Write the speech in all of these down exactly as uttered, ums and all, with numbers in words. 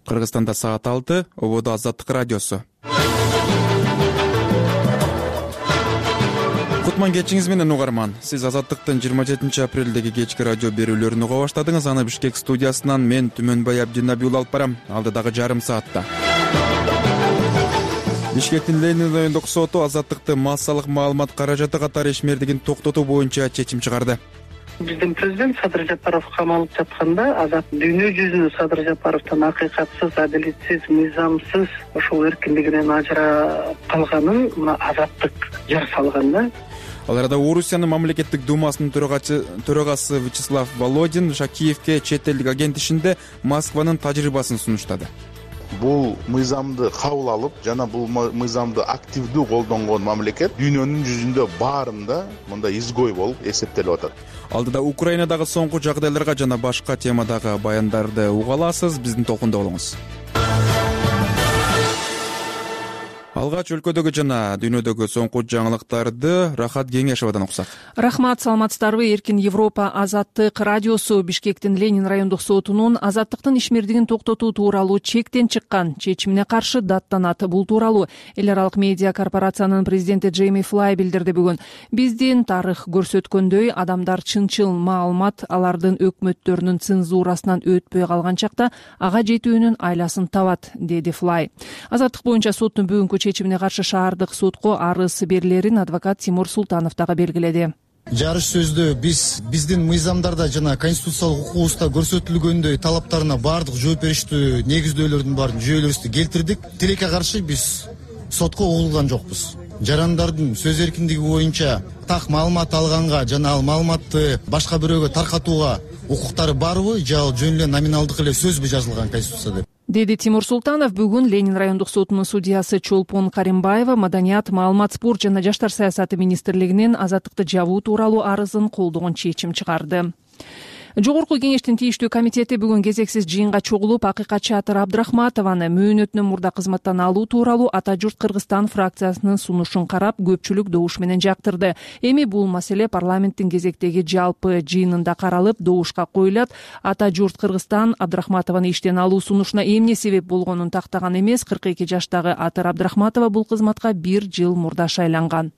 Кыргызстанда саат алты, ободо Азаттык радиосу. Кутман кечиңиз менен угарман. Сиз Азаттыктын жыйырма жетинчи апрелдеги кечки радио берүүлөрүн уга баштадыңыз. Аны Бишкек студиясынан мен Түмөнбай Абдинабиул алып барам. Алдыдагы жарым саатта. Бишкектин Ленин райондук соту Азаттыкты массалык маалымат каражаты катары ишмердигин токтотуу боюнча чечим чыгарды. Биздин президент Садыр Жапаров камалып жатканда Азат дүйнө жүзүнө Садыр Жапаровдун акыйкатсыз, адилетсиз, мыйзамсыз ошол эркиндигинен ажырап калганын мына Азаттык жар салган да. Ал арада Орусиянын мамлекеттик думасынын төрагасы Вячеслав Володин Шакиевке чет элдик агент ишинде Москванын тажрыйбасын сунуштады. Бул мыйзамды кабыл алып, жана бул мыйзамды активдүү колдонгон мамлекет дүйнөнүн жүзүндө баарында мындай изгой болуп эсептелип атат. Алдыда Украинадагы соңку жагдайларга жана башка темадагы баяндарды уга аласыз. Биздин толкунда болуңуз. Алгач өлкөдөгү жана дүйнөдөгү соңку жаңылыктарды Рахат Кеңешовадан уксак. Рахмат, саламатсыздарбы? Эркин Европа Азаттык радиосу Бишкектин Ленин райондук сотунун Азаттыктын ишмердигин токтотуу тууралуу чектен чыккан чечимине каршы даттанат. Бул тууралуу эл аралык медиа корпорациянын президенти Джейми Флай билдирди бүгүн. Биздин тарых көрсөткөндөй, адамдар чынчыл маалымат алардын өкмөттөрүнүн цензурасынан өтпөй калган чакта ага жетүүнүн айласын табат, деди Флай. Азаттык боюнча соттун бүгүнкү чечимине каршы шаардык сотко арыз берилерин адвокат Тимур Султанов дагы белгиледи. Жарыш сөздө биз биздин мыйзамдарда жана конституциялык укугубузда көрсөтүлгөндөй талаптарына баардык жооп бериштүү негиздөөлөрдүн баарын жүйөлөбүздү келтирдик. Тилекке каршы биз сотко угулган жокпуз. Жарандардын сөз эркиндиги боюнча так маалымат алганга жана ал маалыматты башка бирөөгө таркатууга укуктары барбы, же ал жөн эле номиналдык эле сөзбү жазылган конституцияда? Деди Тимур Султанов. Бүгүн Ленин райондук сотунун судьясы Чолпон Каримбаева Маданият, маалымат, спорт жана жаштар саясаты министрлигинин Азаттыкты жабуу тууралуу арызын колдогон чечим чыгарды. Жогорку кеңештин тийиштүү комитети бүгүн кезексиз жыйынга чогулуп, акыйкатчы Атыр Абдрахматованы мөөнөтүнөн мурда кызматтан алуу тууралуу Ата журт Кыргызстан фракциясынын сунушун карап, көпчүлүк добуш менен жактырды. Эми бул маселе парламенттин кезектеги жалпы жыйынында каралып, добушка коюлат. Ата журт Кыргызстан Абдрахматованы иштен алуу сунушуна эмне себеп болгонун тактаган эмес. кырк эки жаштагы Атыр Абдрахматова бул кызматка бир жыл мурда шайланган.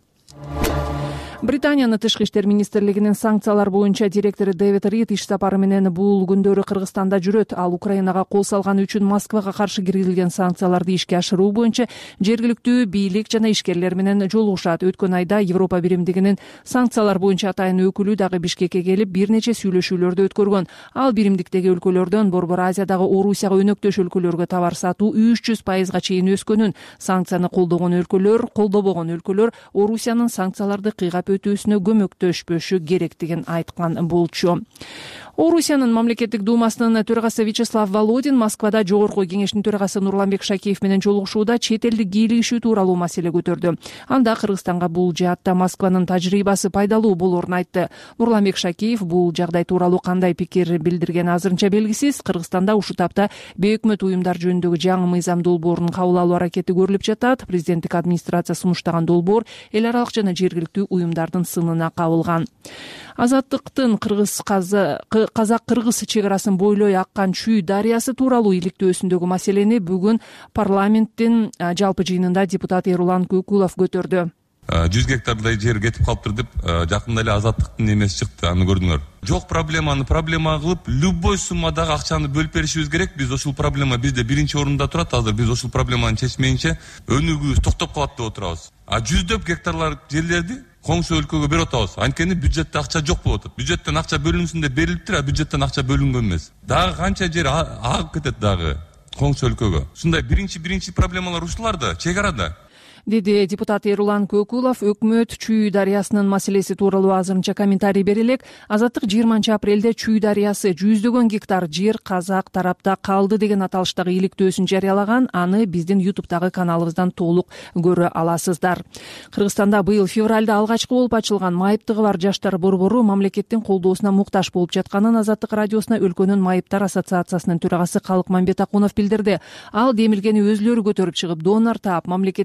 Британиянын тышкы иштер министрлигинин санкциялар боюнча директору Дэвид Рид иш сапары менен бул күндөрү Кыргызстанда жүрөт. Ал Украинага кол салганы үчүн Москвага каршы киргизилген санкцияларды ишке ашыруу боюнча жергиликтүү бийлик жана ишкерлер менен жолугушат. Өткөн айда Европа биримдигинин санкциялар боюнча атайын өкүлү дагы Бишкекке келип, бир нече сүйлөшүүлөрдү өткөргөн. Ал биримдиктеги өлкөлөрдөн Борбор Азиядагы Орусияга өнөктөш өлкөлөргө товар сатуу үч жүз пайызга чейин өскөнүн, санкцияны колдогон өлкөлөр, колдобогон өлкөлөр Орусиянын санкцияларды кыйгап өтүүсүнө көмөктөшпөшү керектигин айткан болчу. Орусиянын мамлекеттик думасынын төрагасы Вячеслав Володин Москвада жогорку кеңештин төрагасы Нурланбек Шакиев менен жолугушууда чет элдик кийлигишүү тууралуу маселе көтөрдү. Анда Кыргызстанга бул жаатта Москванын тажрыйбасы пайдалуу болорун айтты. Нурланбек Шакиев бул жагдай тууралуу кандай пикир билдиргени азырынча белгисиз. Кыргызстанда ушул тапта бейөкмөт уюмдар жөнүндөгү жаңы мыйзам долбоорун кабыл алуу аракети көрүлүп жатат. Президенттик администрация сунуштаган долбоор эл аралык жана жергиликтүү уюмдардын сынына кабылган. Азаттыктын Кыргыз казак-кыргыз чек арасын бойлой аккан Чүй дарыясы тууралуу иликтөөсүндөгү маселени бүгүн парламенттин жалпы жыйынында депутат Эрулан Көкулов көтөрдү. жүз гектардай жер кетип калыптыр деп жакында эле Азаттыктын немеси чыкты, аны көрдүңөр. Жок проблеманы проблема кылып, любой суммадагы акчаны бөлүп беришибиз керек. Биз ошол проблема бизде биринчи орунда турат. Азыр биз ошол проблеманы чечмейинче өнүгүүбүз токтоп калат деп отурабыз. А жүздөп гектарлар жерлерди коңшу өлкөгө берип атабыз. Анткени бюджетте акча жок болуп атат. Бюджеттен акча бөлүнсүн деп берилиптир, а бюджеттен акча бөлүнгөн эмес. Дагы канча жер агып кетет дагы коңшу өлкөгө. Ушундай биринчи биринчи проблемалар ушуларда, чек арада. деди депутат Эрулан Көкулов. Өкмөт Чүй дарыясынын маселеси тууралуу азырынча комментарий бере элек. Азаттык жыйырманчы апрелде Чүй дарыясы жүздөгөн гектар жер казак тарапта калды деген аталыштагы иликтөөсүн жарыялаган. Аны биздин ютубтагы каналыбыздан толук көрө аласыздар. Кыргызстанда быйыл февралда алгачкы болуп ачылган майыптыгы бар жаштар борбору мамлекеттин колдоосуна муктаж болуп жатканын Азаттык радиосуна өлкөнүн майыптар ассоциациясынын төрагасы Калыкмамбет Акунов билдирди. Ал демилгени өзүлөрү көтөрүп чыгып, донор таап, мамлекеттен бир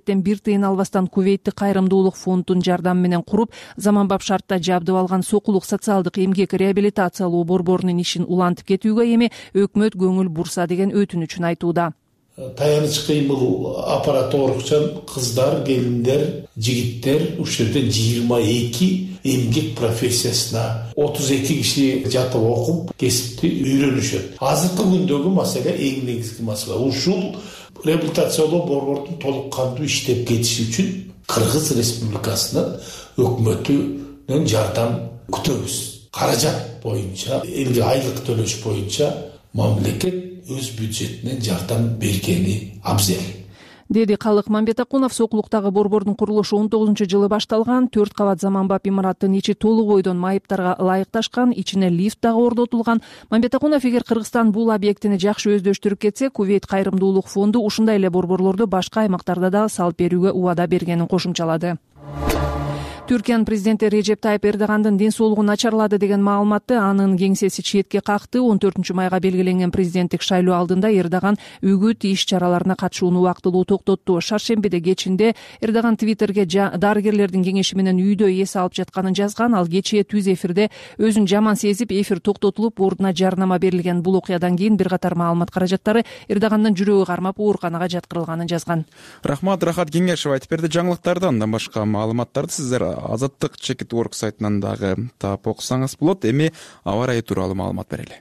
тыйын албастан Кувейттик кайрымдуулук фондунун жардамы менен куруп, заманбап шартта жабдып алган сокулук социалдык эмгек реабилитациялоо борборунун ишин улантып кетүүгө эми өкмөт көңүл бурса деген өтүнүчүн айтууда. Таяныч кыймыл аппараты орукчан кыздар, келиндер, жигиттер ушул жерде жыйырма эки эмгек профессиясына отуз эки киши жатып окуп, кесипти үйрөнүшөт. Азыркы күндөгү маселе эң негизги маселе. Ушул реабилитациялоо борбордун толук кандуу иштеп кетиши үчүн Кыргыз Республикасынын өкмөтүнөн жардам күтөбүз. Каражат боюнча, элге айлык төлөш боюнча мамлекет өз бюджетинен жардам бергени абзел, деди Калык Мамбетакунов. Сокулуктагы борбордун курулушу он тогузунчу жылы башталган. Төрт кабат заманбап имараттын ичи толук бойдон майыптарга ылайыкташкан, ичине лифт дагы орнотулган. Мамбетакунов эгер Кыргызстан бул объектини жакшы өздөштүрүп кетсе, Кувейт кайрымдуулук фонду ушундай эле борборлорду башка аймактарда да салып берүүгө убада бергенин кошумчалады. Түркиянын президенти Режеп Тайып Эрдогандын ден соолугу начарлады деген маалыматты анын кеңсеси четке какты. он төртүнчү майга белгиленген президенттик шайлоо алдында Эрдоган үгүт иш-чараларына катышууну убактылуу токтотту. Шаршембиде кечинде Эрдоган Твиттерге дарыгерлердин кеңеши менен үйдө эс алып жатканын жазган. Ал кечээ түз эфирде өзүн жаман сезип, эфир токтотулуп, ордуна жарнама берилген. Бул окуядан кийин бир катар маалымат каражаттары Эрдогандын жүрөгү кармап ооруканага жаткырылганын жазган. Рахмат, Рахат Кеңешева айтып берди жаңылыктарды. Андан башка маалыматтарды сиздер Азаттык чекит орг сайтынан дагы таап окусаңыз болот. Эми аба ырайы тууралуу маалымат берели.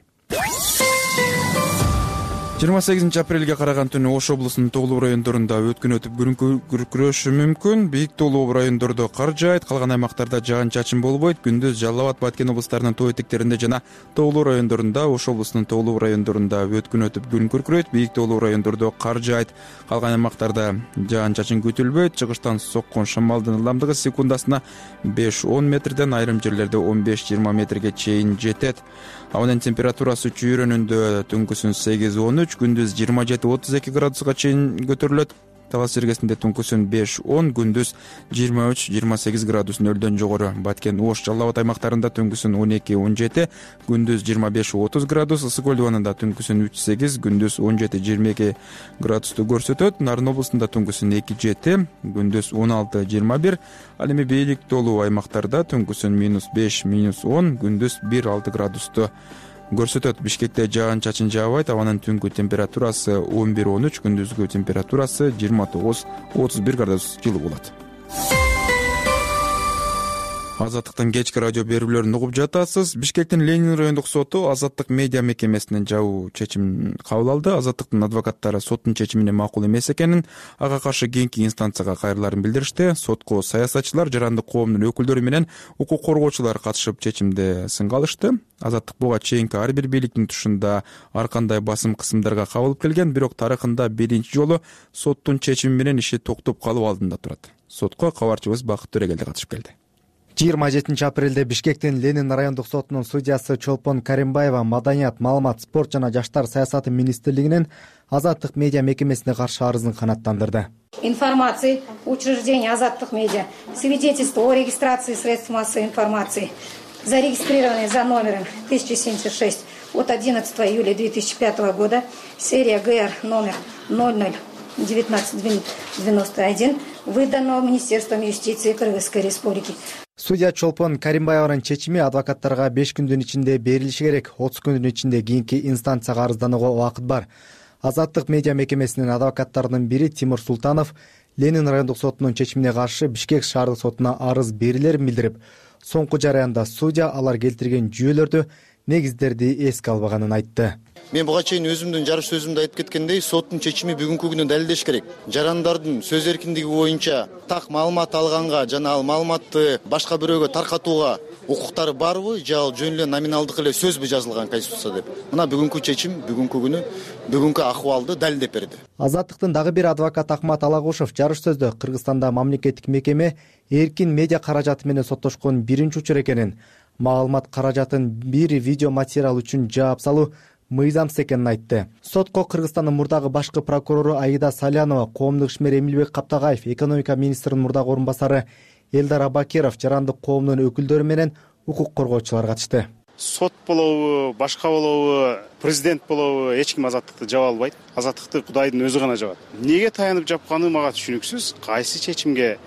жыйырма сегизинчи апрелге караган түнү Ош облусунун тоолуу райондорунда өткөн өтүп күркүрөшү мүмкүн. Бийик тоолуу райондордо кар жаайт, калган аймактарда жаан чачын болбойт. Күндүз Жалал Абад, Баткен облустарынын тоо этектеринде жана тоолуу райондорунда, Ош облусунун тоолуу райондорунда өткөн өтүп күн күркүрөйт. Бийик тоолуу райондордо кар жаайт, калган аймактарда жаан чачын күтүлбөйт. Чыгыштан соккон шамалдын ылдамдыгы секундасына беш он метрден, айрым жерлерде он беш жыйырма метрге чейин жетет. Абанын температурасы чүйрөнүндө түнкүсүн сегиз он үч, күндүз жыйырма жети отуз эки градуска чейин көтөрүлөт. Талас жергесинде түнкүсүн беш он, күндүз жыйырма үч жыйырма сегиз градус нөлдөн жогору. Баткен, Ош, Жалал Абад аймактарында түнкүсүн он эки он жети, күндүз жыйырма беш отуз градус. Ысык көл дубанында түнкүсүн үч сегиз, күндүз он жети жыйырма эки градусту көрсөтөт. Нарын облусунда түнкүсүн эки жети, күндүз он алты жыйырма бир. Ал эми бейlik толуу аймактарда түнкүсүн минус беш минус он, күндүз бир алты градусту көрсөтөт. Бишкекте жаан чачын жаабайт. Абанын түнкү температурасы он бир он үч, күндүзгү температурасы жыйырма тогуз отуз бир градус жылуу болот. Азаттыктын кечки радио берүүлөрүн угуп жатасыз. Бишкектин Ленин райондук соту Азаттык медиа мекемесинен жабуу чечим кабыл алды. Азаттыктын адвокаттары соттун чечимине макул эмес экенин, ага каршы кийинки инстанцияга кайрыларын билдиришти. Сотко саясатчылар, жарандык коомдун өкүлдөрү менен укук коргоочулар катышып чечимди сынга алышты. Азаттык буга чейинки ар бир бийликтин тушунда ар кандай басым кысымдарга кабылып келген, бирок тарыхында биринчи жолу соттун чечими менен иши токтоп калуу алдында турат. Сотко кабарчыбыз Бакыт Төрегелди катышып келди. жыйырма жетинчи апрелде Бишкектин Ленин райондук сотунун судьясы Чолпон Каримбаева Маданият, маалымат, спорт жана жаштар саясаты министрлигинин Азаттык медиа мекемесине каршы арызын канааттандырды. Информации учреждения Азаттык медиа, свидетельство о регистрации средств массовой информации, зарегистрированные за номером тысяча семьдесят шесть от одиннадцатого июля две тысячи пятого года, серия ГР номер ноль ноль девятнадцать девяносто один, выданного Министерством юстиции Кыргызской республики. Судья Чолпон Каримбаеванын чечими адвокаттарга беш күндүн ичинде берилиши керек. отуз күндүн ичинде кийинки инстанцияга арызданууга убакыт бар. Азаттык медиа мекемесинин адвокаттарынын бири Тимур Султанов Ленин райондук сотунун чечимине каршы Бишкек шаардык сотуна арыз берилерин билдирип, соңку жарыянда судья алар келтирген жүйөлөрдү, негиздерди эске албаганын айтты. Мен буга чейин өзүмдүн жарыш сөзүмдө айтып кеткендей, соттун чечими бүгүнкү күнү далилдеш керек. Жарандардын сөз эркиндиги боюнча так маалымат алганга жана ал маалыматты башка бирөөгө таркатууга укуктары барбы, же ал жөн эле номиналдык эле сөзбү жазылган Конституцияда деп. Мына бүгүнкү чечим бүгүнкү күнү бүгүнкү акыбалды далилдеп берди. Азаттыктын дагы бир адвокаты Акмат Алагушев жарыш сөздө Кыргызстанда мамлекеттик мекеме эркин медиа каражаты менен соттошкон биринчи учур экенин, маалымат каражатын бир видео материал үчүн жаап салуу мыйзамсыз экенин айтты. Сотко Кыргызстандын мурдагы башкы прокурору Аида Салянова, коомдук ишмер Эмилбек Каптагаев, экономика министринин мурдагы орун басары Элдар Абакиров, жарандык коомдун өкүлдөрү менен укук коргоочулар катышты. сот болобу, башка болобу, президент болобу эч ким азаттыкты жаба албайт. Азаттыкты Кудайдын өзү гана жабат. Неге таянып жапканы мага түшүнүксүз. Кайсы чечимге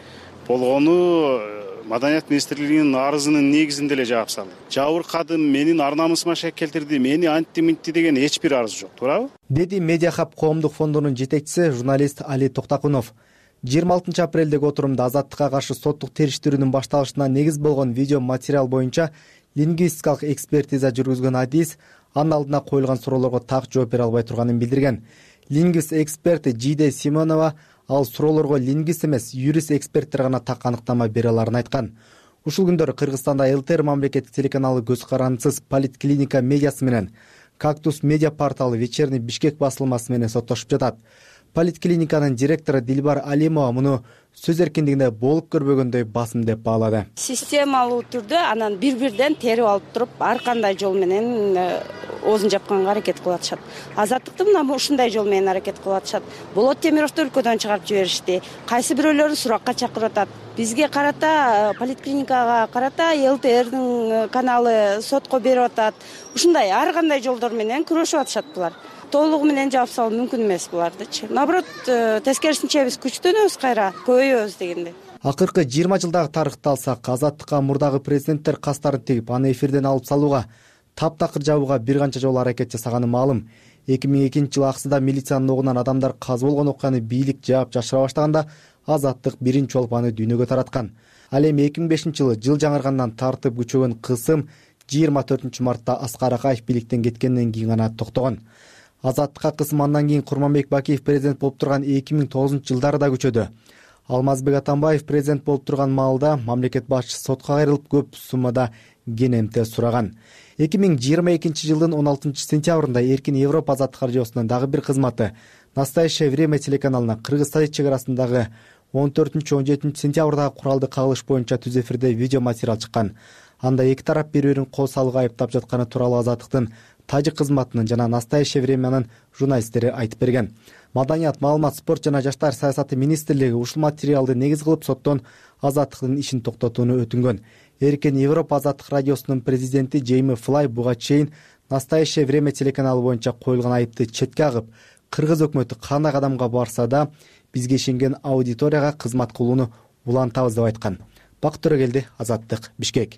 болгону Маданият министрлигинин арызынын негизинде эле жаап салды. Жабыркадым, менин ар намысыма шек келтирди, мени антти минтти деген эч бир арыз жок, туурабы? Деди Медиа Хаб коомдук фондунун жетекчиси журналист Али Токтакунов. жыйырма алтынчы апрелдеги отурумда Азаттыкка каршы соттук териштирүүнүн башталышына негиз болгон видео материал боюнча лингвистикалык экспертиза жүргүзгөн адис анын алдына коюлган суроолорго так жооп бере албай турганын билдирген. Лингвист эксперти Жиде Симонова ал суроолорго лингвист эмес, юрист эксперттер гана так аныктама бере аларын айткан. Ушул күндөрү Кыргызстанда ЛТР мамлекеттик телеканалы көз карандысыз Политклиника медиасы менен Кактус медиа порталы Вечерний Бишкек басылмасы менен соттошуп жатат. Политклиниканын директору Дилбар Алимова муну сөз эркиндигине болуп көрбөгөндөй басым деп баалады. Системалуу түрдө анан бир-бирден терип алып туруп, ар кандай жол менен оозун жапканга аракет кылып атышат. Азаттыкты мына ушундай жол менен аракет кылып атышат. Болот Темировду өлкөдөн чыгарып жиберишти. Кайсы бирөөлөрү суракка чакырып атат. Бизге карата, Политклиникага карата ЛТРдин каналы сотко берип атат. Ушундай ар кандай жолдор менен күрөшүп атышат булар. Толугу менен жаап салуу мүмкүн эмес булардычы. Наоборот, тескерисинче биз күчтөнөбүз кайра, көбөйөбүз дегенде. Акыркы жыйырма жылдагы тарыхты алсак, Азаттыкка мурдагы президенттер кастарын тигип, аны эфирден алып салууга, таптакыр жабууга бир канча жолу аракет жасаганы маалым. эки миң экинчи жылы Аксыда милициянын огунан адамдар казы болгон окуяны бийлик жаап жашыра баштаганда Азаттык биринчи болуп аны дүйнөгө тараткан. Ал эми эки миң бешинчи жылы жыл жаңыргандан тартып күчөгөн кысым жыйырма төртүнчү мартта Аскар Акаев бийликтен кеткенден кийин гана токтогон. Азаттыкка кысым андан кийин Курманбек Бакиев президент болуп турган эки миң тогузунчу жылдары да күчөдү. Алмазбек Атамбаев президент болуп турган маалда мамлекет башчысы сотко кайрылып көп суммада кенемте сураган. эки миң жыйырма экинчи жылдын он алтынчы сентябрында Эркин Европа азаттык радиосунун дагы бир кызматы Настоящее время телеканалына Кыргыз-Тажик чек арасындагы он төртүнчү он жетинчи сентябрдагы куралды кагылыш боюнча түз эфирде видео материал чыккан. Анда эки тарап бири-бирин кол салууга айыптап жатканы тууралуу Азаттыктын Тажик кызматынын жана Настоящее времянын журналисттери айтып берген. Маданият, маалымат, спорт жана жаштар саясаты министрлиги ушул материалды негиз кылып соттон Азаттыктын ишин токтотууну өтүнгөн. Эркин Европа азаттык радиосунун президенти Джейми Флай буга чейин Настоящее время телеканалы боюнча коюлган айыпты четке агып, Кыргыз өкмөтү кандай кадамга барса да бизге ишенген аудиторияга кызмат кылууну улантабыз деп айткан. Бакыт Төрөгелди, Азаттык, Бишкек.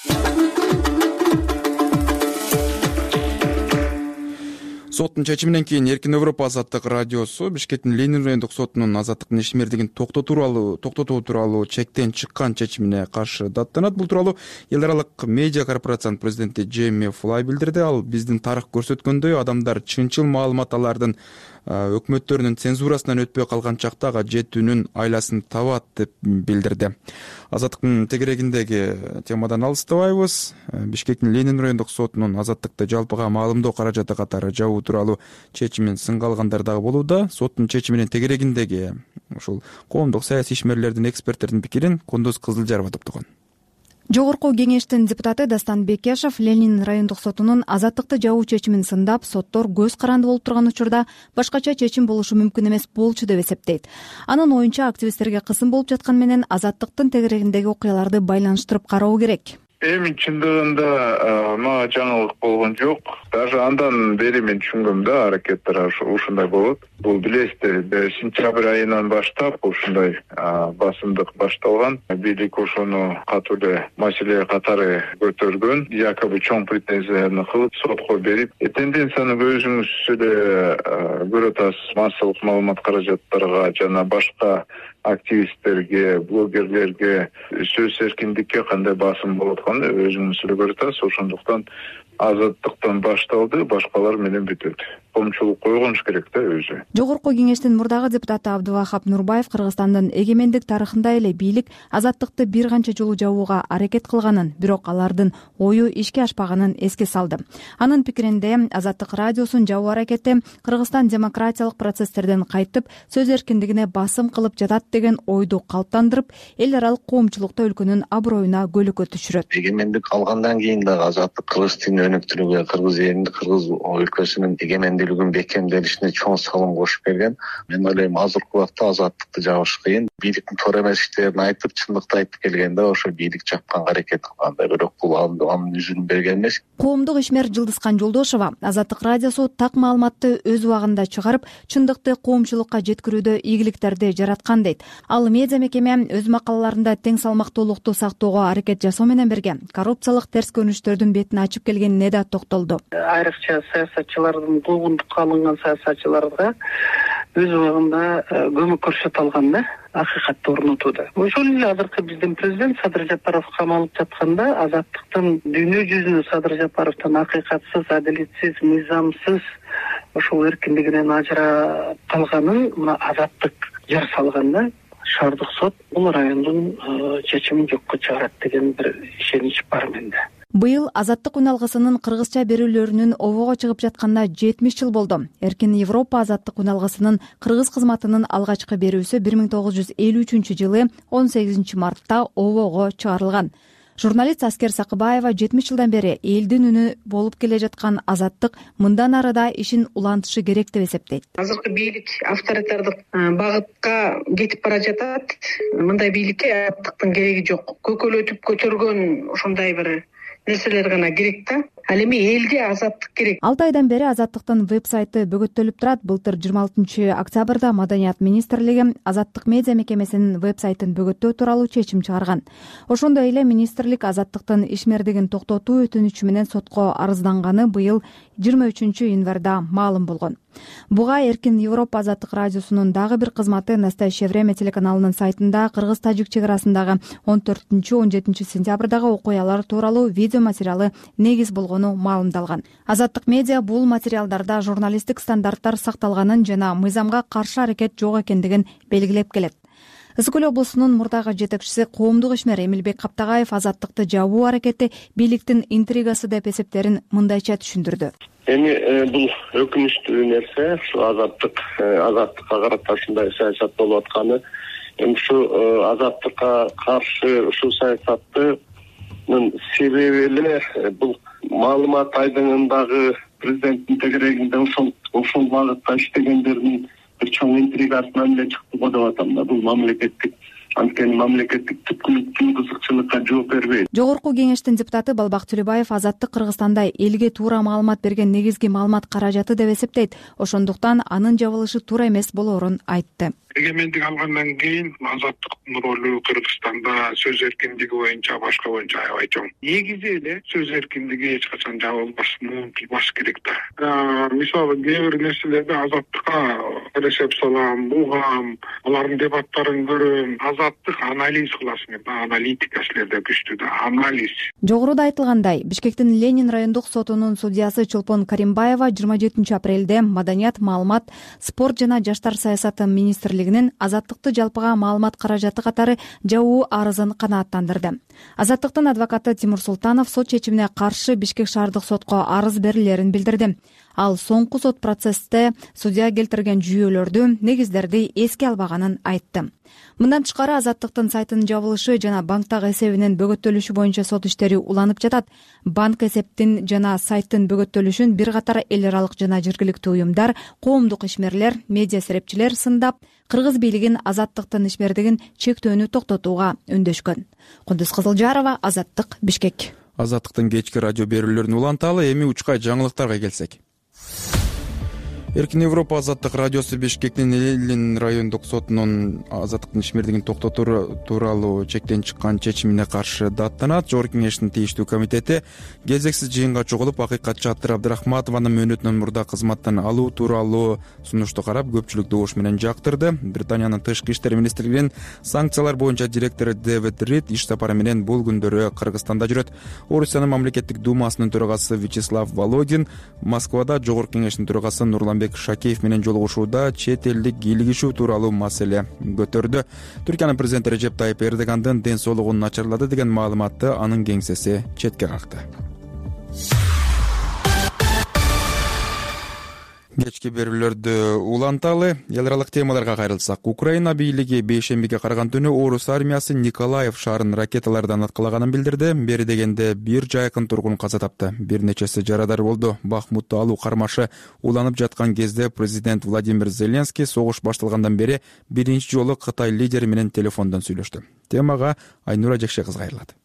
Соттун чечиминен кийин Эркин Европа азаттык радиосу Бишкектин Ленин райондук сотунун азаттыктын ишмердигин токтотуу тууралуу токтотуу тууралуу чектен чыккан чечимине каршы даттанат. Бул тууралуу эл аралык медиа корпорациянын президенти Джейми Флай билдирди. Ал биздин тарых көрсөткөндөй адамдар чынчыл маалымат алардын өкмөттөрүнүн цензурасынан өтпөй калган чакта ага жетүүнүн айласын табат деп билдирди. Азаттыктын тегерегиндеги темадан алыстабайбыз. Бишкектин Ленин райондук сотунун азаттыкты жалпыга маалымдоо каражаты катары жабуу тууралуу чечимин сынга алгандар дагы болууда. Соттун чечиминин тегерегиндеги ушул коомдук саясий ишмерлердин, эксперттердин пикирин Кундуз Кызылжарова топтогон. Жогорку кеңештин депутаты Дастан Бекешев Ленин райондук сотунун азаттыкты жабуу чечимин сындап, соттор көз каранды болуп турган учурда башкача чечим болушу мүмкүн эмес болчу деп эсептейт. Анын оюнча активисттерге кысым болуп жаткан менен азаттыктын тегерегиндеги окуяларды байланыштырып кароо керек. Эми чындыгында мага жаңылык болгон жок. Даже андан бери мен түшүнгөм да, аракеттер ушундай болот. Бул билесиздер, сентябрь айынан баштап ушундай басымдык башталган. Бийлик ошону катуу эле маселе катары көтөргөн, якобы чоң претензияны кылып сотко берип, тенденцияны өзүңүз эле көрүп атасыз. Массалык маалымат каражаттарга жана башка активисттерге, блогерлерге, сөз эркиндикке кандай басым болот атканды өзүңүз эле көрүп атасыз. Ошондуктан азаттыктан башталды, башкалар менен бүтөт. Коомчулук койгонуш керек да өзү. Жогорку кеңештин мурдагы депутаты Абдувахап Нурбаев Кыргызстандын эгемендик тарыхында эле бийлик азаттыкты бир канча жолу жабууга аракет кылганын, бирок алардын ою ишке ашпаганын эске салды. Анын пикиринде Азаттык радиосун жабуу аракети Кыргызстан демократиялык процесстерден кайтып, сөз эркиндигине басым кылып жатат деген ойду калыптандырып, эл аралык коомчулукта өлкөнүн аброюна көлөкө түшүрөт. Эгемендик алгандан кийин дагы азаттык кыргыз тилине өнүктүрүүгө, кыргыз элинин, кыргыз өлкөсүнүн эгемендүүлүгүнүн бекемделишине чоң салым кошуп берген. Мен ойлойм азыркы убакта азаттыкты жабыш кыйын. Бийликтин туура эмес иштерин айтып, чындыкты айтып келгенде ошо бийлик жапканга аракет кылганда, бирок бул анын жүзүн берген эмес. Коомдук ишмер Жылдызкан Жолдошова Азаттык радиосу так маалыматты өз убагында чыгарып, чындыкты коомчулукка жеткирүүдө ийгиликтерди жараткан дейт. Ал медиа мекеме өз макалаларында тең салмактуулукту сактоого аракет жасоо менен бирге коррупциялык терс көрүнүштөрдүн бетин ачып келгенине да токтолду. Айрыкча саясатчылардын куугунтукка алынган саясатчыларга өз убагында көмөк көрсөтө алган да, акыйкатты орнотууда. Ошол эле азыркы биздин президент Садыр Жапаров камалып жатканда Азаттыктын дүйнө жүзүнө Садыр Жапаровдун акыйкатсыз, адилетсиз, мыйзамсыз ошол эркиндигинен ажырап калганын мына Азаттык жар салган да. Шаардык сот бул райондун чечимин жокко чыгарат деген бир ишенич бар менде. Быйыл Азаттык үн алгысынын кыргызча берүүлөрүнүн обого чыгып жатканда жетимиш жыл болду. Эркин Европа Азаттык үн алгысынын кыргыз кызматынын алгачкы берүүсү бир миң тогуз жүз элүү үчүнчү жылы он сегизинчи мартта обого чыгарылган. Журналист Аскер Сакыбаева жетимиш жылдан бери элдин үнү болуп келе жаткан Азаттык мындан ары да ишин улантышы керек деп эсептейт. Азыркы бийлик авторитардык багытка кетип бара жатат. Мындай бийликке Азаттыктын кереги жок. Көкөлөтүп көтөргөн ошондой бир нерселер гана керек да. Ал эми элге азаттык керек. алты айдан бери Азаттыктын веб-сайты бөгөттөлүп турат. Былтыр жыйырма алтынчы октябрда Маданият министрлиги Азаттык медиа мекемесинин веб-сайтын бөгөттөө тууралуу чечим чыгарган. Ошондой эле министрлик Азаттыктын ишмердигин токтотуу өтүнүчү менен сотко арызданганы быйыл жыйырма үчүнчү январда маалым болгон. Буга Эркин Европа Азаттык радиосунун дагы бир кызматы Настоящее время телеканалынын сайтында кыргыз-тажик чек арасындагы он төртүнчү он жетинчи сентябрдагы окуялар тууралуу видео материалы негиз болгону маалымдалган. Азаттык медиа бул материалдарда журналисттик стандарттар сакталганын жана мыйзамга каршы аракет жок экендигин белгилеп келет. Ысык Көл облусунун мурдагы жетекчиси коомдук ишмер Эмилбек Каптагаев Азаттыкты жабуу аракети бийликтин интригасы деп эсептерин мындайча түшүндүрдү. Эми бул өкүнүчтүү нерсе, ушу азаттык азаттыкка карата ушундай саясат болуп атканы. Эми ушу азаттыкка каршы ушул саясаттын себеби эле бул маалымат айдыңындагы президенттин тегерегинде ошол ошол багытта иштегендердин бир чоң интригасынан эле чыкты го деп атам да. Бул мамлекеттик анткени мамлекеттик түпкүлүктүү кызыкчылыкка жооп бербейт. Жогорку кеңештин депутаты Балбак Төлөбаев Азаттык Кыргызстанда элге туура маалымат берген негизги маалымат каражаты деп эсептейт. Ошондуктан анын жабылышы туура эмес болоорун айтты. Эгемендик алгандан кийин Азаттыктын ролу Кыргызстанда сөз эркиндиги боюнча башка боюнча аябай чоң. Негизи эле сөз эркиндиги эч качан жабылбасын, унутулбаш керек да. Мисалы кээ бир нерселерди Азаттыкка эсеп салам, угам, алардын дебаттарын көрөм. Азаттык анализ кыласың, аналитика силерде күчтүү да, анализ. Жогоруда айтылгандай, Бишкектин Ленин райондук сотунун судьясы Чолпон Каримбаева жыйырма жетинчи апрелде Маданият, маалымат, спорт жана жаштар саясаты министрлиги Азаттыкты жалпыга маалымат каражаты катары жабуу арызын канааттандырды. Азаттыктын адвокаты Тимур Султанов сот чечимине каршы Бишкек шаардык сотко арыз берилерин билдирди. Ал соңку сот процессте судья келтирген жүйөлөрдү, негиздерди эске албаганын айтты. Мындан тышкары Азаттыктын сайтынын жабылышы жана банктагы эсебинин бөгөттөлүшү боюнча сот иштери уланып жатат. Банк эсептин жана сайттын бөгөттөлүшүн бир катар эл аралык жана жергиликтүү уюмдар, коомдук ишмерлер, медиа серепчилер сындап, кыргыз бийлигин Азаттыктын ишмердигин чектөөнү токтотууга үндөшкөн. Кундуз Кызылжарова, Азаттык, Бишкек. Азаттыктын кечки радио берүүлөрүн уланталы, эми учка жаңылыктарга келсек. Эркин Европа Азаттык радиосу Бишкектин Ленин райондук сотунун Азаттыктын ишмердигин токтотуу тууралуу чектен чыккан чечимине каршы даттанат. Жогорку кеңештин тийиштүү комитети кезексиз жыйынга чогулуп, акыйкатчы Аттыр Абдрахматованын мөөнөтүнөн мурда кызматтан алуу тууралуу сунушту карап, көпчүлүк добуш менен жактырды. Британиянын тышкы иштер министрлигинин санкциялар боюнча директору Дэвид Рид иш сапары менен бул күндөрү Кыргызстанда жүрөт. Орусиянын мамлекеттик думасынын төрагасы Вячеслав Володин Москвада жогорку кеңештин төрагасы Нурланбек Шакеев менен жолугушууда чет элдик кийлигишүү тууралуу маселе көтөрдү. Түркиянын президенти Режеп Тайып Эрдогандын ден соолугун начарлады деген маалыматты анын кеңсеси четке какты. Кечки берүүлөрдү уланталы. Эл аралык темаларга кайрылсак, Украина бийлиги бейшембиге караган түнү орус армиясы Николаев шаарын ракеталардан аткалаганын билдирди. Бери дегенде бир жайкын тургун каза тапты, бир нечеси жарадар болду. Бахмутты алуу кармашы уланып жаткан кезде президент Владимир Зеленский согуш башталгандан бери биринчи жолу Кытай лидери менен телефондон сүйлөштү. Темага Айнура Жекше кыз кайрылат.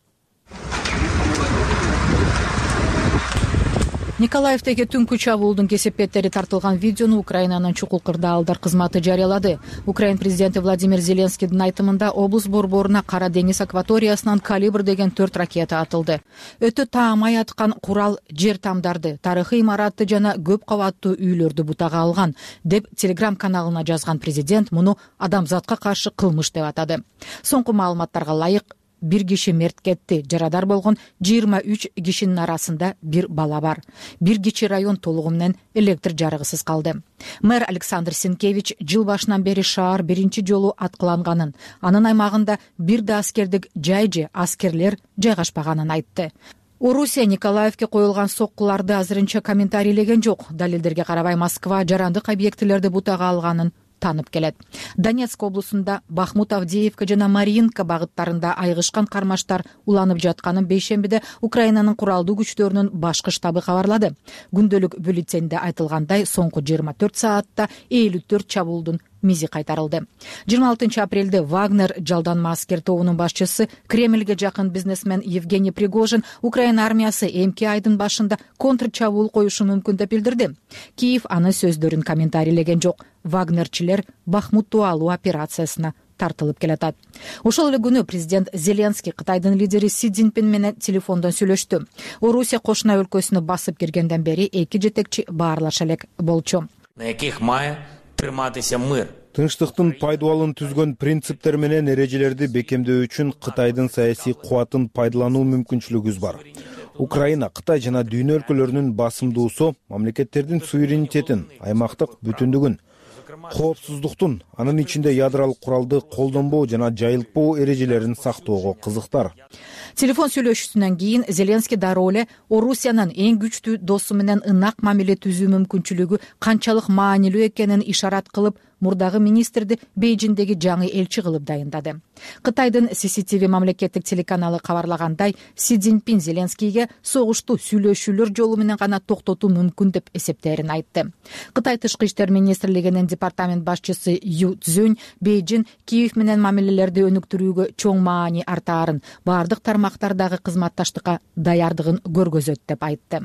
Николаевдеги түнкү чабуулдун кесепеттери тартылган видеону Украинанын чукул кырдаалдар кызматы жарыялады. Украин президенти Владимир Зеленскийдин айтымында облус борборуна Кара деңиз акваториясынан калибр деген төрт ракета атылды. Өтө таамай аткан курал жер тамдарды, тарыхый имаратты жана көп кабаттуу үйлөрдү бутага алган, деп Телеграм каналына жазган президент муну адамзатка каршы кылмыш деп атады. Соңку маалыматтарга ылайык бир киши мерт кетти, жарадар болгон жыйырма үч кишинин арасында бир бала бар. Бир кичи район толугу менен электр жарыгысыз калды. Мэр Александр Сенкевич жыл башынан бери шаар биринчи жолу аткыланганын, анын аймагында бир да аскердик жай же аскерлер жайгашпаганын айтты. Орусия Николаевке коюлган соккуларды азырынча комментарийлеген жок. Далилдерге карабай Москва жарандык объектилерди бутага алганын танып келет. Донецк облусунда Бахмут, Авдеевка жана Маринка багыттарында айгышкан кармаштар уланып жатканын бейшембиде Украинанын куралдуу күчтөрүнүн башкы штабы кабарлады. Күндөлүк бюллетенде айтылгандай, соңку жыйырма төрт саатта элүү төрт чабуулдун мизи кайтарылды. жыйырма алтынчы апрелде Вагнер жалданма аскер тобунун башчысы, Кремльге жакын бизнесмен Евгений Пригожин Украина армиясы эмки айдын башында контрчабуул коюшу мүмкүн деп билдирди. Киев анын сөздөрүн комментарийлеген жок. Вагнерчилер Бахмутту алуу операциясына тартылып келатат. Ошол эле күнү президент Зеленский Кытайдын лидери Си Цзиньпин менен телефондон сүйлөштү. Орусия кошуна өлкөсүнө басып киргенден бери эки жетекчи баарлаша элек болчу. На яких мая триматися мир. Тынчтыктын пайдубалын түзгөн принциптер менен эрежелерди бекемдөө үчүн Кытайдын саясий кубатын пайдалануу мүмкүнчүлүгүбүз бар. Украина, Кытай жана дүйнө өлкөлөрүнүн басымдуусу мамлекеттердин суверенитетин, аймактык бүтүндүгүн, коопсуздуктун, анын ичинде ядролук куралды колдонбоо жана жайылтпоо эрежелерин сактоого кызыктар. Телефон сүйлөшүүсүнөн кийин Зеленский дароо эле Орусиянын эң күчтүү досу менен ынак мамиле түзүү мүмкүнчүлүгү канчалык маанилүү экенин ишарат кылып, мурдагы министрди Бейжиңдеги жаңы элчи кылып дайындады. Кытайдын Си Си Ти Ви мамлекеттик телеканалы кабарлагандай, Си Цзиньпин Зеленскийге согушту сүйлөшүүлөр жолу менен гана токтотуу мүмкүн деп эсептерин айтты. Кытай тышкы иштер министрлигинин департамент башчысы Ю Цзюнь Бейжиң Киев менен мамилелерди өнүктүрүүгө чоң маани артаарын, бардык тармактардагы кызматташтыкка даярдыгын көргөзөт деп айтты.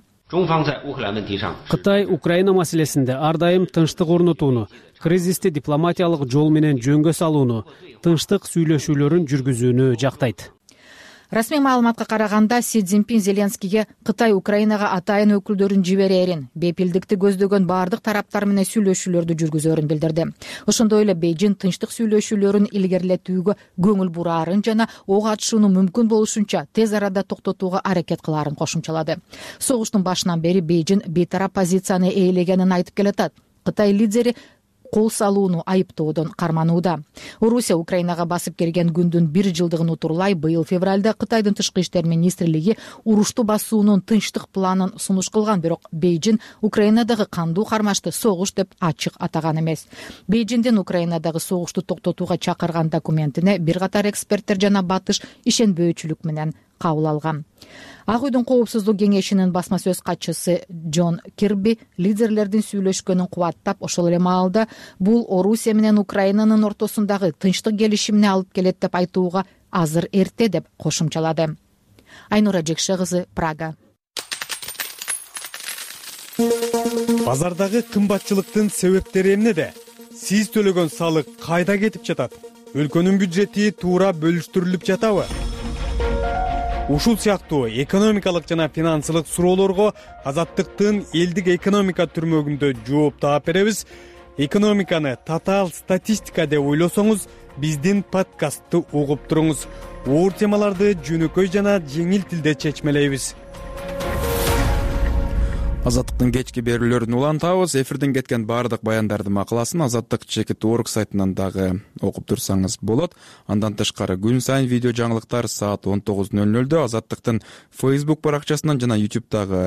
Кытай Украина маселесинде ар дайым тынчтык орнотууну, кризисти дипломатиялык жол менен жөнгө салууну, тынчтык сүйлөшүүлөрүн жүргүзүүнү жактайт. Расмий маалыматка караганда, Си Цзиньпин Зеленскийге Кытай Украинага атайын өкүлдөрүн жиберерин, бепилдикти көздөгөн бардык тараптар менен сүйлөшүүлөрдү жүргүзөрүн билдирди. Ошондой эле Бейжиң тынчтык сүйлөшүүлөрүн илгерилетүүгө көңүл бураарын жана ок атышууну мүмкүн болушунча тез арада токтотууга аракет кылаарын кошумчалады. Согуштун башынан бери Бейжиң бейтарап позицияны ээлегенин айтып келатат. Кытай лидери кол салууну айыптоодон карманууда. Орусия Украинага басып келген күндүн бир жылдыгын утурлай, быйыл февралда Кытайдын тышкы иштер министрлиги урушту басуунун тынчтык планын сунуш кылган, бирок Бейжиң Украинадагы кандуу кармашты согуш деп ачык атаган эмес. Бейжиңдин Украинадагы согушту токтотууга чакырган документине бир катар эксперттер жана батыш ишенбөөчүлүк менен кабыл алган. Ак үйдүн коопсуздук кеңешинин басма сөз катчысы Джон Кирби лидерлердин сүйлөшкөнүн кубаттап, ошол эле маалда бул Орусия менен Украинанын ортосундагы тынчтык келишимине алып келет деп айтууга азыр эрте деп кошумчалады. Айнура Жекше кызы, Прага. Базардагы кымбатчылыктын себептери эмнеде? Сиз төлөгөн салык кайда кетип жатат? Өлкөнүн бюджети туура бөлүштүрүлүп жатабы? Ушул сыяктуу экономикалык жана финансылык суроолорго Азаттыктын элдик экономика түрмөгүндө жооп таап беребиз. Экономиканы татаал статистика деп ойлосоңуз, биздин подкастты угуп туруңуз. Оор темаларды жөнөкөй жана жеңил тилде чечмелейбиз. Азаттыктын кечки берүүлөрүн улантабыз. Эфирден кеткен баардык баяндарды макаласын Азаттык чекит точка орг сайтынан дагы окуп турсаңыз болот. Андан тышкары күн сайын видео жаңылыктар саат он тогуз ноль нолдо Азаттыктын Facebook баракчасынан жана YouTube'дагы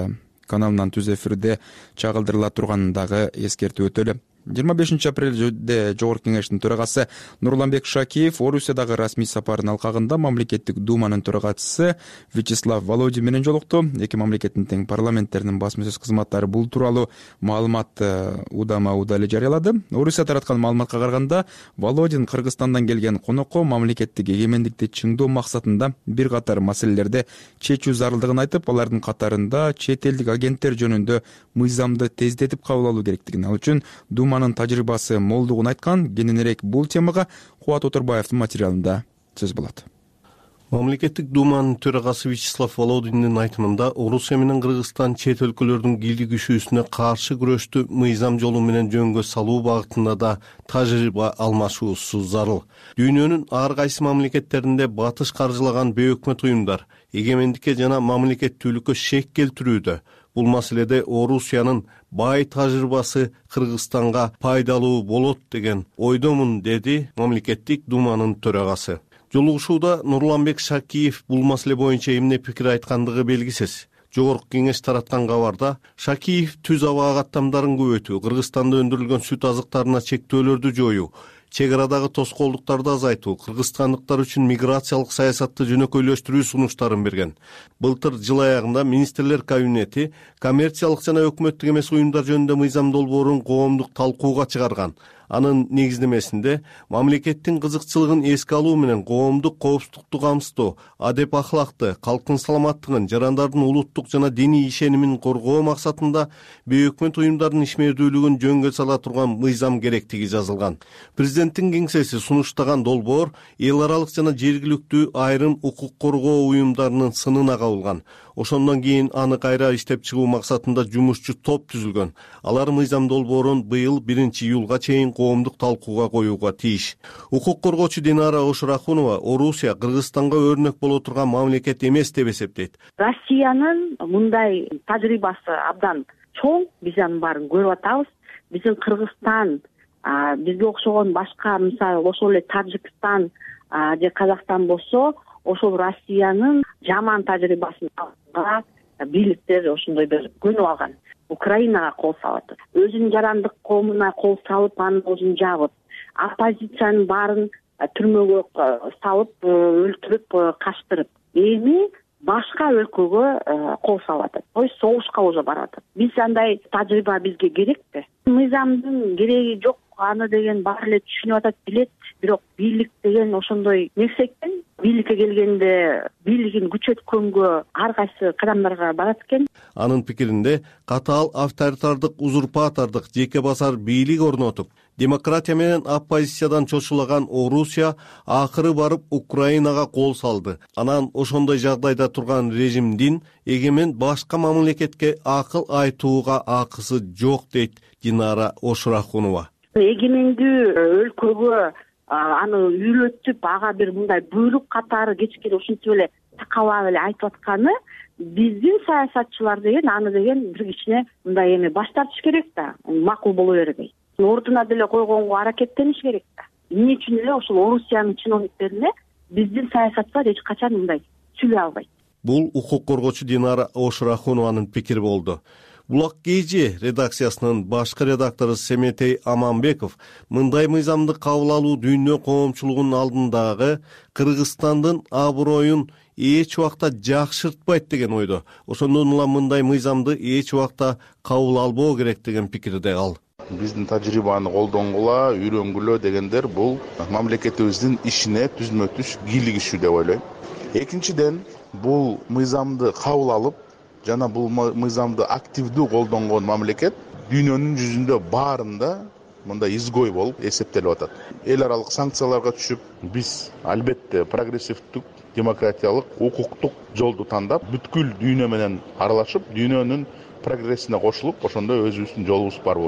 каналынан түз эфирде чагылдырыла турганын дагы эскертип өтөлү. жыйырма бешинчи апрелде Жогорку Кеңештин төрагасы Нурланбек Шакиев Орусиядагы расмий сапарынын алкагында мамлекеттик думанын төрагачысы Вячеслав Володин менен жолукту. Эки мамлекеттин тең парламенттеринин басма сөз кызматтары бул тууралуу маалымат удама ууда эле жарыялады. Орусия тараткан маалыматка караганда, Володин Кыргызстандан келген конокко мамлекеттик эгемендикти чыңдоо максатында бир катар маселелерди чечүү зарылдыгын айтып, алардын катарында чет элдик агенттер жөнүндө мыйзамды тездетип кабыл алуу керектигин, ал үчүн дума тажрыйбасы молдугун айткан. Кененирээк бул темага Кубат Отурбаевдин материалында сөз болот. Мамлекеттик думанын төрагасы Вячеслав Володиндин айтымында Орусия менен Кыргызстан чет өлкөлөрдүн кийлик күчүүсүнө каршы күрөштү мыйзам жолу менен жөнгө салуу багытында да тажрыйба алмашуусу зарыл. Дүйнөнүн ар кайсы мамлекеттеринде батыш каржылаган бейөкмөт уюмдар эгемендикке жана мамлекеттүүлүккө шек келтирүүдө. Бул маселеде Орусиянын бай тажрыйбасы Кыргызстанга пайдалуу болот деген ойдомун, деди мамлекеттик думанын төрагасы. Жолугушууда Нурланбек Шакиев бул маселе боюнча эмне пикир айткандыгы белгисиз. Жогорку Кеңеш тараткан кабарда Шакиев түз аба каттамдарын көбөйтүү, Кыргызстанда өндүрүлгөн сүт азыктарына чектөөлөрдү жоюу, чек арадагы тоскоолдуктарды азайтуу, кыргызстандыктар үчүн миграциялык саясатты жөнөкөйлөштүрүү сунуштарын берген. Былтыр жыл аягында министрлер кабинети коммерциялык жана өкмөттүк эмес уюмдар жөнүндө мыйзам долбоорун коомдук талкууга чыгарган. Анын негиздемесинде мамлекеттин кызыкчылыгын эске алуу менен коомдук коопсуздукту камсыздоо, адеп ахлакты, калктын саламаттыгын, жарандардын улуттук жана диний ишенимин коргоо максатында бейөкмөт уюмдардын ишмердүүлүгүн жөнгө сала турган мыйзам керектиги жазылган. Президенттин кеңсеси сунуштаган долбоор эл аралык жана жергиликтүү айрым укук коргоо уюмдарынын сынына кабылган. Ошондон кийин аны кайра иштеп чыгуу максатында жумушчу топ түзүлгөн. Алар мыйзам долбоорун быйыл биринчи июлга чейин коомдук талкууга коюуга тийиш. Укук коргоочу Динара Ошурахунова Орусия Кыргызстанга өрнөк боло турган мамлекет эмес деп эсептейт. Россиянын мындай тажрыйбасы абдан чоң, биз анын баарын көрүп атабыз. Биздин Кыргызстан, бизге окшогон башка, мисалы ошол эле Тажикстан же Казакстан болсо, ошол Россиянын жаман тажрыйбасын алганга бийликтер ошондой бир көнүп алган. Украинага кол салат. Өзүнүн жарандык коомуна кол салып, анын өзүн жабып, оппозициянын баарын түрмөгө салып, өлтүрүп, качтырып, эми башка өлкөгө кол салып атат. Ой, согушка уже барып атат. Биз андай тажрыйба бизге керекпи? Мыйзамдын кереги жок, аны деген баары эле түшүнүп атат, билет. Бирок бийлик деген ошондой нерсе экен. Бийликке келгенде бийлигин күчөткөнгө ар кайсы кадамдарга барат экен. Анын пикиринде катаал авторитардык, узурпатордук, жеке басар бийлик орнотуп, демократия менен оппозициядан чочулаган Орусия акыры барып Украинага кол салды. Анан ошондой жагдайда турган режимдин эгемен башка мамлекетке акыл айтууга акысы жок, дейт Динара Ошурахунова. Эгемендүү өлкөгө аны үйрөтүп, ага бир мындай буйрук катары кечкеде ушинтип эле такалап эле айтып атканы, биздин саясатчылар деген аны деген бир кичине мындай эми баш тартыш керек да, макул боло бербей. Ордуна деле койгонго аракеттениш керек да. Эмне үчүн эле ошол Орусиянын чиновниктерине биздин саясатчылар эч качан мындай сүйлөй албайт. Бул укук коргоочу Динара Ошурахунованын пикири болду. Булак Кежи редакциясынын башкы редактору Семетей Аманбеков мындай мыйзамды кабыл алуу дүйнө коомчулугунун алдындагы Кыргызстандын аброюн эч убакта жакшыртпайт деген ойдо. Ошондон улам мындай мыйзамды эч убакта кабыл албоо керек деген пикирде ал. Биздин тажрыйбаны колдонгула, үйрөнгүлө дегендер бул мамлекетибиздин ишине түзмө түз кийлигишүү деп ойлойм. Экинчиден, бул мыйзамды кабыл алып, жана бул мыйзамды активдүү колдонгон мамлекет дүйнөнүн жүзүндө баарында мындай изгой болуп эсептелип атат. Эл аралык санкцияларга түшүп, биз албетте прогрессивдүү, демократиялык, укуктук жолду тандап, бүткүл дүйнө менен аралашып, дүйнөнүн прогрессине кошулуп, ошондо өзүбүздүн жолубуз бар болуш керек.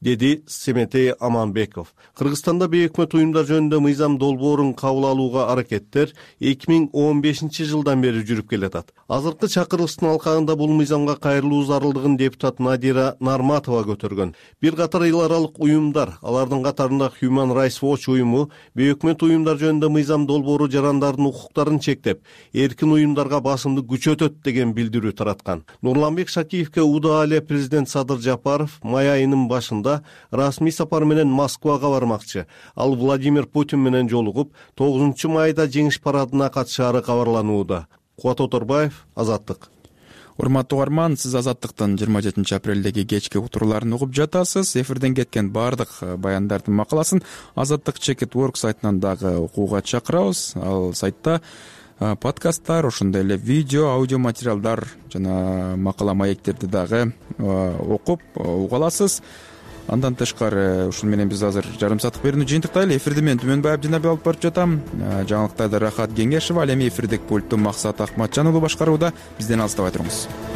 деди Семетей Аманбеков. Кыргызстанда бейөкмөт уюмдар жөнүндө мыйзам долбоорун кабыл алууга аракеттер эки миң он бешинчи жылдан бери жүрүп келатат. Азыркы чакырылыштын алкагында бул мыйзамга кайрылуу зарылдыгын депутат Надира Нарматова көтөргөн. Бир катар эл аралык уюмдар, алардын катарында Human Rights Watch уюму бейөкмөт уюмдар жөнүндө мыйзам долбоору жарандардын укуктарын чектеп, эркин уюмдарга басымды күчөтөт деген билдирүү тараткан. Нурланбек Шакиевке удаа эле президент Садыр Жапаров май айынын башында расмий сапар менен Москвага бармакчы. Ал Владимир Путин менен жолугуп, тогузунчу майда жеңиш парадына катышаары кабарланууда. Кубат Оторбаев, Азаттык. Урматтуу угарман, сиз Азаттыктын жыйырма жетинчи апрелдеги кечки утурууларын угуп жатасыз. Эфирден кеткен баардык баяндардын макаласын Азаттык Чекит Work сайтынан дагы окууга чакырабыз. Ал сайтта подкасттар, ошондой эле видео, аудио материалдар жана макала маектерди дагы окуп уга аласыз. Андан тышкары ушун менен биз азыр жарым сааттык берүүнү жыйынтыктайлы. Эфирди мен Түмөнбай Абдинабек алып барып жатам. Жаңылыктарды Рахат Кеңешева, ал эми эфирдик пультту Максат Акматжан уулу башкарууда. Бизден алыстабай туруңуз.